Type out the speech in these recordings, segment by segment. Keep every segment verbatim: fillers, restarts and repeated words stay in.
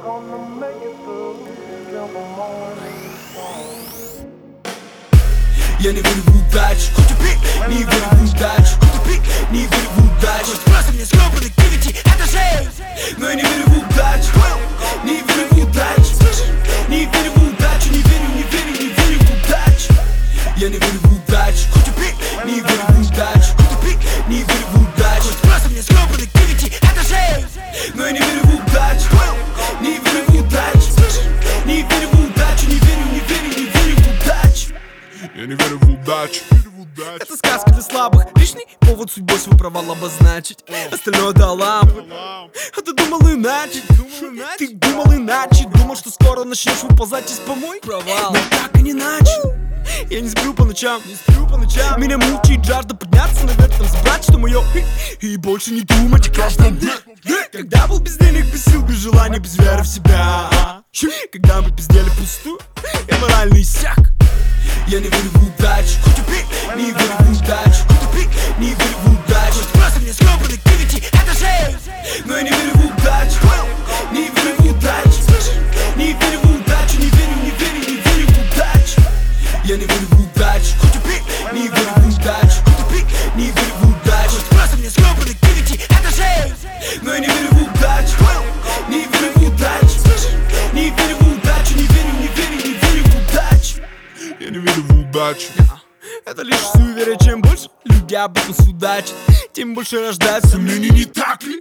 Я не верю в удачу, не верю в удачу, не верю в удачу. Хоть просто мне скромный кивити, это жесть. Но я не верю в удачу, не верю в удачу, не верю в удачу, не верю, не верю, не верю в удачу. Я не верю в удачу, не верю в удачу, не верю в удачу. Хоть просто мне скромный кивити, это жесть. Но я не верю в удачу, не верю в удачу, не верю в удачу, не верю, не верю, не верю в удачу. Я не верю в удачу. Это сказка для слабых. Лишний повод судьбой свой провал обозначить. Остальное до лампы. А ты думал иначе? Ты думал иначе. Думал, что скоро начнешь выползать из помойки. Провал. Но так и не начал. Я не сплю по ночам, не сплю по ночам. Меня мучает жажда подняться наверх, там забрать, что мое, и больше не думать о каждом дне. Когда был без денег, без сил, без желания, без веры в себя. Когда мы пиздели пустую, я морально иссяк. Я не верю в удачу, не верю в удачу, не верю в удачу. Хоть просто мне скромный кивити, это жесть. Но я не верю в удачу, не верю в удачу, не верю в удачу, не верю, не верю, не верю в удачу. Я не верю в удачу, не верю в удачу, не верю в удачу. Хоть просто мне скромный кивити, это жесть. Но я не верю в удачу, не верю в удачу, не верю в удачу, не верю, не верю, не верю в удачу. Я не верю в удачу. Это лишь суеверие. Чем больше люди об этом судачат, тем больше рождается сомнений, не так ли?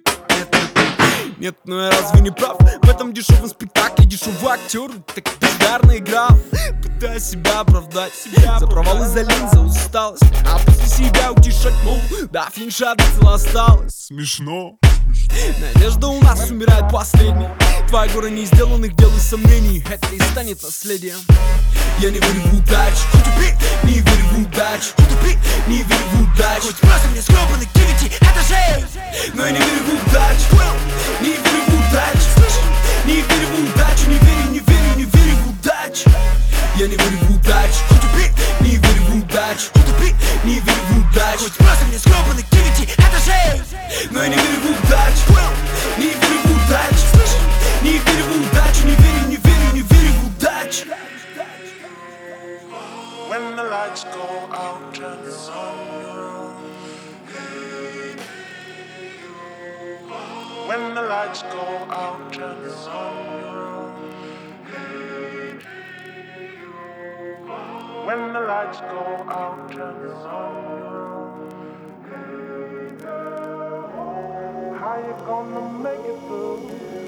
Нет, ну я разве не прав? В этом дешевом спектакле дешевый актер так бездарно играл, пытаясь себя оправдать себя. За провал из-за лень, за усталость, а после себя утешать, мол, до финиша до цела осталось. Смешно. Надежда у нас умирает последней. Твоя гора не сделанных дел и сомнений, это и станет наследием. Я не верю в удачу, не верю в удачу, не верю в удачу. Хоть просто мне скромный кивити, это жесть. Но я не верю в удачу, не верю в удачу, не верю в удачу, не верю, не верю, не верю в удачу. Я не верю в удачу, не верю в удачу, не верю в удачу. Хоть просто мне скромный кивити, это жесть. Но я не верю в удачу, не верю в удачу, не верю в удачу, не верю, не верю, не верю в удачу. When the lights go out, turn it on. When the lights go out, turn it on. When the lights go out, turn it on. How you gonna make it through?